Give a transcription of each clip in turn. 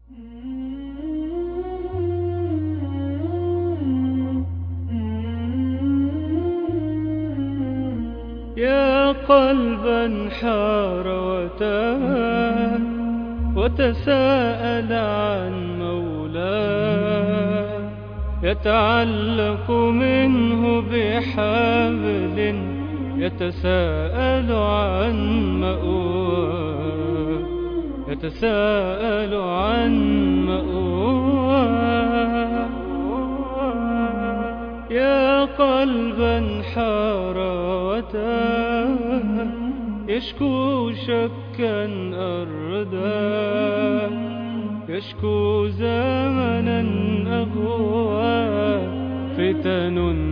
يا قلبا حار وتاه وتساءل عن مولاه، يتعلق منه بحبل يتساءل عن مأواه، يتساءل عن مأواه. يا قلبا حار وتاه يشكو شكا أرداه، يشكو زمنا أغواه، فتن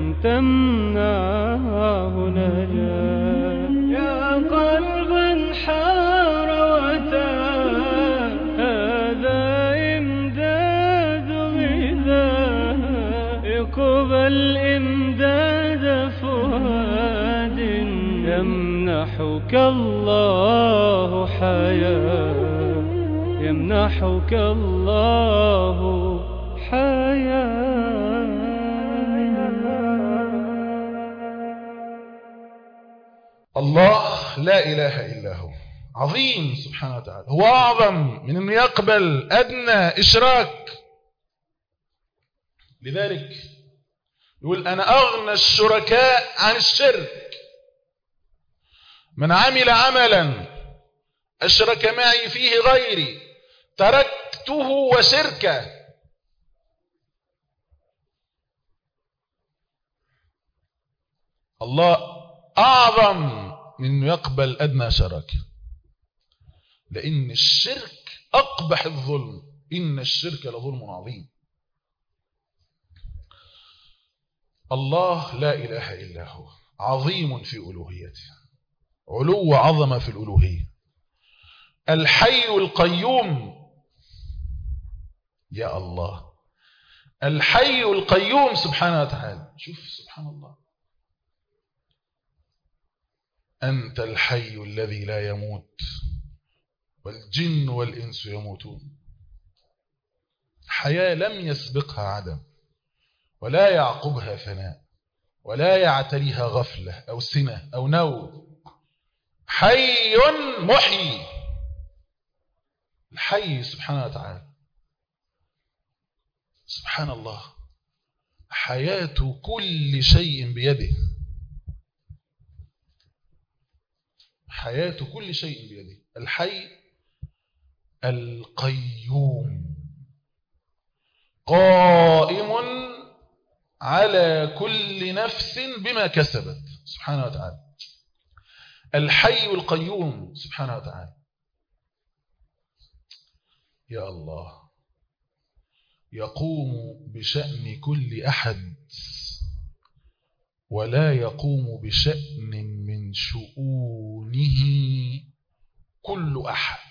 تمنعه نجاه. يا قلبا حار وتاه هذا إمداد غذاه، اقبل إمداد فؤاد يمنحك الله حياة، يمنحك الله حياة. الله لا إله إلا هو، عظيم سبحانه وتعالى، هو أعظم من أن يقبل أدنى إشراك. لذلك يقول أنا أغنى الشركاء عن الشرك، من عمل عملا أشرك معي فيه غيري تركته وشركه. الله أعظم من أنه يقبل أدنى شرك، لأن الشرك أقبح الظلم، إن الشرك لظلم عظيم. الله لا إله إلا هو، عظيم في ألوهيته، علو عظمة في الألوهية، الحي القيوم. يا الله، الحي القيوم سبحانه وتعالى. شوف سبحان الله، أنت الحي الذي لا يموت والجن والإنس يموتون، حياة لم يسبقها عدم ولا يعقبها فناء ولا يعتريها غفلة أو سنة أو نوم، حي محيي، الحي سبحانه وتعالى. سبحان الله، حياة كل شيء بيده، حياة كل شيء بيده، الحي القيوم، قائم على كل نفس بما كسبت سبحانه وتعالى، الحي القيوم سبحانه وتعالى. يا الله، يقوم بشأن كل أحد ولا يقوم بشأن من شؤونه كل أحد.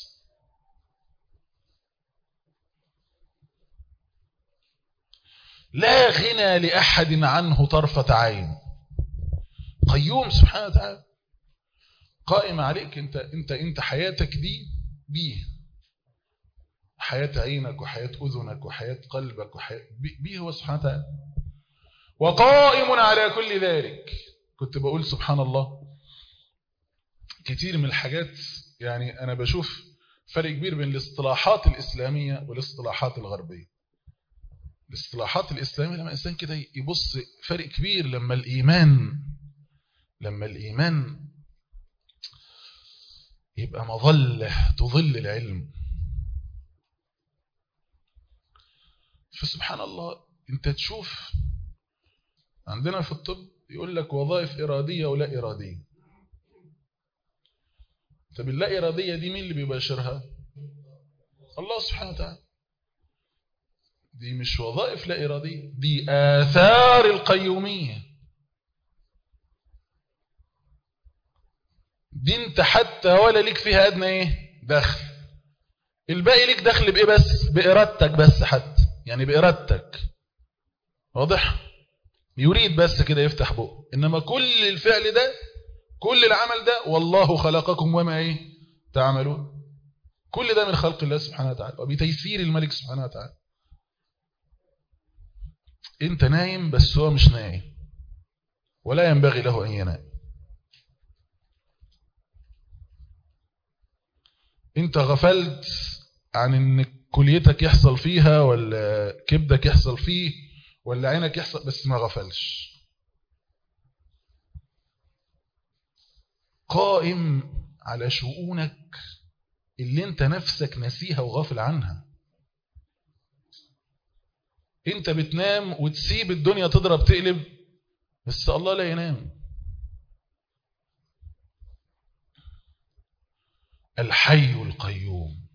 لا غنى لأحد عنه طرفة عين، قيوم سبحانه وتعالى، قائم عليك. انت حياتك دي بيه، حياة عينك وحياة أذنك وحياة قلبك وحياة بيه هو سبحانه وتعالى، وقائم على كل ذلك. كنت بقول سبحان الله، كتير من الحاجات يعني أنا بشوف فرق كبير بين الاصطلاحات الإسلامية والاصطلاحات الغربية. الاصطلاحات الإسلامية لما الإنسان كده يبص فرق كبير، لما الإيمان يبقى مظلة تظل العلم. فسبحان الله، انت تشوف عندنا في الطب يقول لك وظائف إرادية ولا إرادية. طب اللا إرادية دي مين اللي بيباشرها؟ الله سبحانه وتعالى. دي مش وظائف لا إرادية، دي آثار القيومية. دي انت حتى ولا ليك فيها أدنى ايه دخل، الباقي ليك دخل بإيه؟ بس بإرادتك، بس حتى يعني بإرادتك، واضح؟ يريد بس كده يفتح بقه، إنما كل الفعل ده، كل العمل ده، والله خلقكم وما ايه تعملون، كل ده من خلق الله سبحانه وتعالى وبتيسير الملك سبحانه وتعالى. انت نايم بس هو مش نايم ولا ينبغي له ان ينام. انت غفلت عن ان كليتك يحصل فيها ولا كبدك يحصل فيه ولا عينك يحصل، بس ما غفلش. قائم على شؤونك اللي انت نفسك نسيها وغافل عنها. انت بتنام وتسيب الدنيا تضرب تقلب، بس الله لا ينام. الحي القيوم.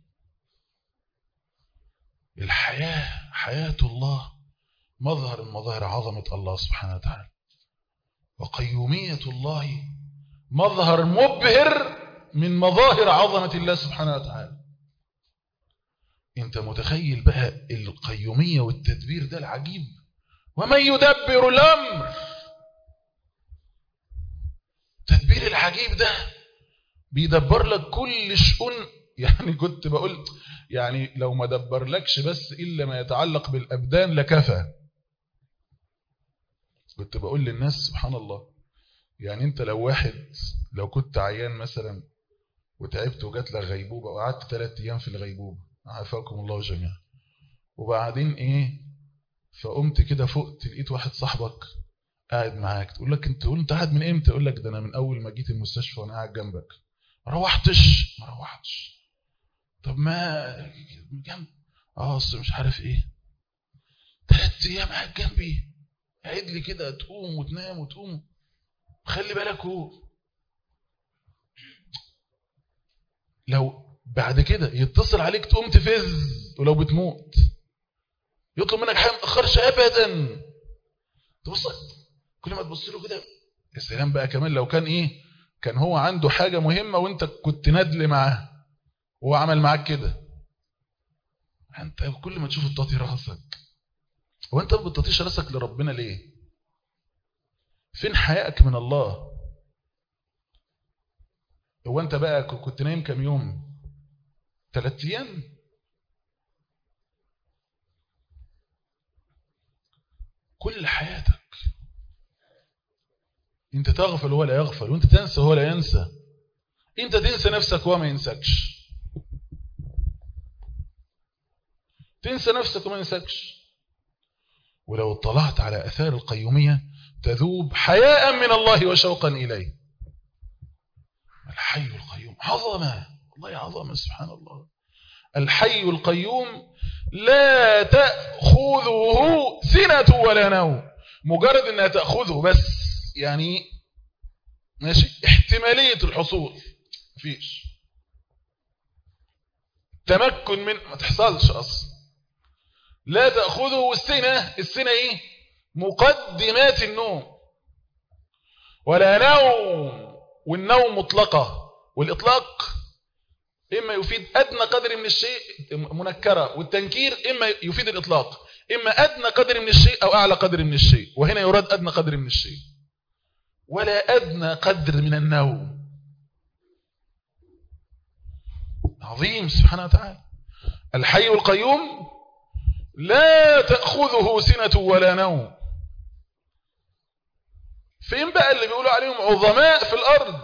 الحياة حياة الله مظهر من مظاهر عظمة الله سبحانه وتعالى، وقيومية الله مظهر مبهر من مظاهر عظمة الله سبحانه وتعالى. انت متخيل بقى القيومية والتدبير ده العجيب؟ ومن يدبر الأمر. التدبير العجيب ده بيدبر لك كل شؤون. يعني كنت بقول يعني لو ما دبر لكش بس إلا ما يتعلق بالأبدان لكفى. كنت بقول للناس سبحان الله، يعني انت لو كنت عيان مثلا وتعبت وجات لك غيبوبة وقعدت 3 أيام في الغيبوبة، عافاكم الله جميعا، وبعدين فقمت كده فقت لقيت واحد صاحبك قاعد معاك، تقول انت قاعد من امتى؟ يقول لك ده انا من اول ما جيت المستشفى وانا قاعد جنبك. ما روحتش. طب ما جنب اصل مش عارف ايه، 3 أيام قاعد جنبي، قاعد لي كده تقوم وتنام وتقوم، خلي بالك. لو بعد كده يتصل عليك تقوم تفز، ولو بتموت يطلب منك حاجه ما تاخرش ابدا. تبص كل ما تبص له كده يا سلام بقى. كمان لو كان هو عنده حاجه مهمه وانت كنت ندل معاه وهو عمل معاك كده، انت كل ما تشوف تطي راسك. هو انت ما بتطيش راسك لربنا ليه؟ فين حيائك من الله؟ هو انت بقى كنت نايم كم يوم؟ 3 أيام. كل حياتك انت تغفل ولا يغفل، وانت تنسى ولا ينسى. انت تنسى نفسك وما ينسكش، تنسى نفسك وما ينسكش. ولو اطلعت على أثار القيومية تذوب حياء من الله وشوقا إليه. الحي القيوم عظمة، والله عظمة سبحان الله. الحي القيوم لا تأخذه سنة ولا نوم. مجرد انها تأخذه بس يعني ماشي، احتمالية الحصول مفيش، تمكن من ما تحصلش اصلا. لا تأخذه السنة مقدمات النوم، ولا نوم. والنوم مطلقة، والإطلاق إما يفيد أدنى قدر من الشيء منكرة، والتنكير إما يفيد الإطلاق، إما أدنى قدر من الشيء أو أعلى قدر من الشيء. وهنا يراد أدنى قدر من الشيء، ولا أدنى قدر من النوم. عظيم سبحانه وتعالى. الحي القيوم لا تأخذه سنة ولا نوم. فين بقى اللي بيقولوا عليهم عظماء في الأرض؟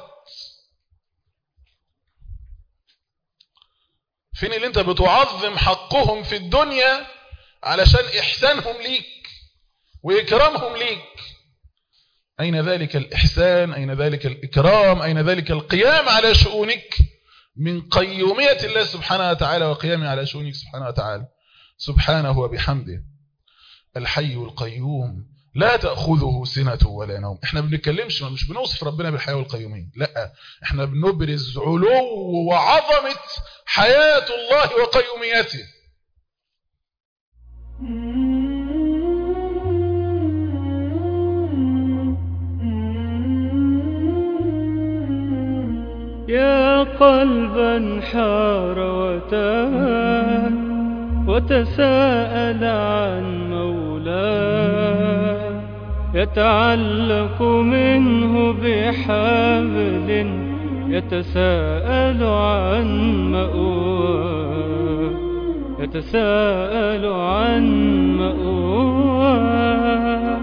فين اللي انت بتعظم حقهم في الدنيا علشان إحسانهم ليك وإكرامهم ليك؟ أين ذلك الإحسان؟ أين ذلك الإكرام؟ أين ذلك القيام على شؤونك من قيومية الله سبحانه وتعالى وقيامه على شؤونك سبحانه وتعالى سبحانه وبحمده. الحي القيوم لا تأخذه سنة ولا نوم. احنا بنتكلمش، مش بنوصف ربنا بالحياة والقيومية، لا، احنا بنبرز علو وعظمة حياة الله وقيوميته. يا قلبا حار وتاه وتساءل عن مولاه، يتعلق منه بحبل يتساءل عن مأواه، يتساءل عن مأواه.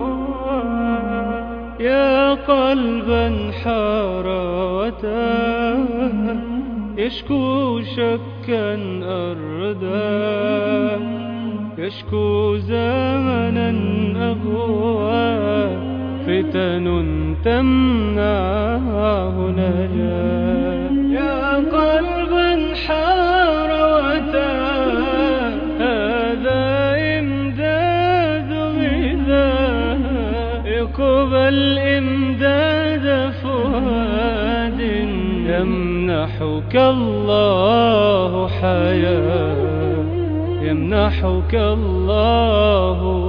يا قلبا حار وتاه، يشكو شكا أرداه، يشكو زمنا أغواه، فتن تمنعه نجاه. يا قلبا حار وتاه، هذا إمداد غذاه، اقبل إمداد فؤاد، يمنحك الله حياة، يمنحك الله